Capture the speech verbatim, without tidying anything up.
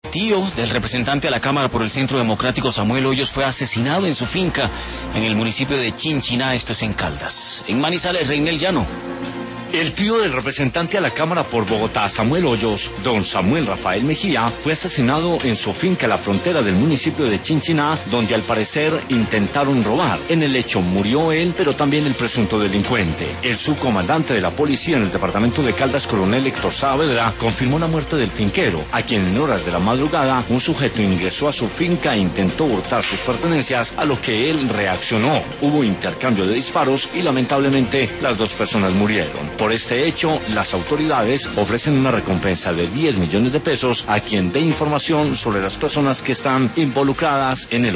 tío del representante a la Cámara por el Centro Democrático, Samuel Hoyos, fue asesinado en su finca en el municipio de Chinchiná, esto es en Caldas. En Manizales, Reinel Llano. El tío del representante a la Cámara por Bogotá, Samuel Hoyos, don Samuel Rafael Mejía, fue asesinado en su finca a la frontera del municipio de Chinchiná, donde al parecer intentaron robar. En el hecho murió él, pero también el presunto delincuente. El subcomandante de la policía en el departamento de Caldas, coronel Héctor Saavedra, confirmó la muerte del finquero, a quien en horas de la madrugada un sujeto ingresó a su finca e intentó hurtar sus pertenencias, a lo que él reaccionó. Hubo intercambio de disparos y lamentablemente las dos personas murieron. Por este hecho, las autoridades ofrecen una recompensa de diez millones de pesos a quien dé información sobre las personas que están involucradas en el